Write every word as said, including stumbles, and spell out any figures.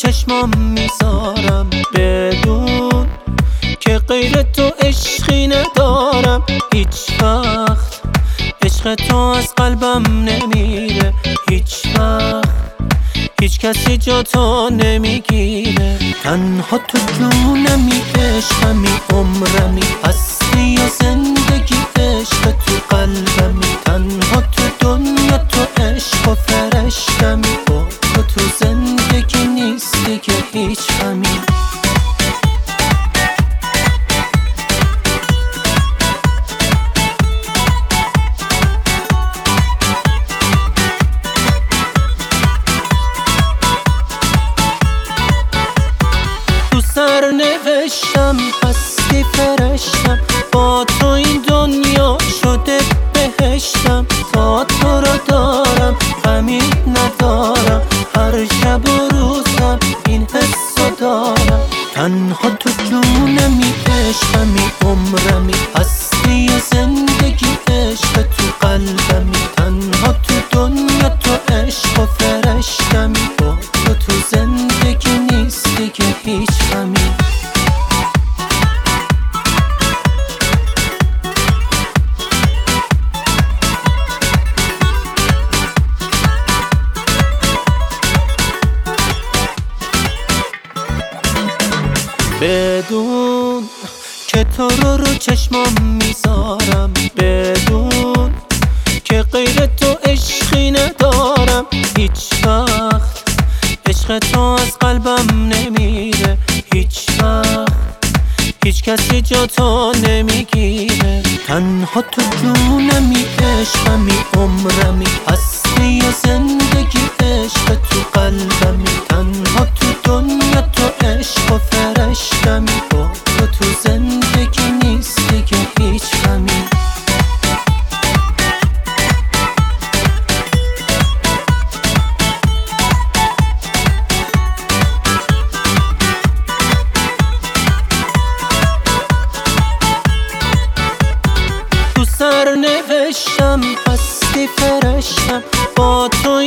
چشمام میذارم بدون که غیر تو عشقی ندارم. هیچ وقت عشق تو از قلبم نمیره، هیچ وقت هیچ کسی جا تو نمیگیره. تنها تو جونمی، عشقمی، عمرمی، هستی و زندگی، عشق تو قلبمی. تنها تو دنیا تو عشق و فرشتمی، با تو تو زندگی نیستی که هیچ غمی. سر نوشتم هستی فرشتم، با تو این دنیا شده بهشتم. تا تو رو دارم غمی ندارم، هر شب و روزم این حسو دارم. تنها تو جونمی، عشقمی، عمرمی، هستی و زندگی، عشق تو قلبمی. تنها تو دنیا تو عشق و فرشتمی، با تو تو زندگی نیستی که هیچ غمی. بدون که تو رو رو چشمام میذارم، بدون که غیر تو عشقی ندارم. هیچ وقت عشق تو از قلبم نمیره، هیچ وقت هیچ کسی جا تو نمیگیره. تنها تو جونمی، عشقمی، عمرمی، هستی و زندگی، عشق تو قلبمی. تنها تو دنیا تو عشق و فرشتمی، با تو تو زندگی نیستی که هیچ غمی. سر نوشتم هستی فرشتم، با تو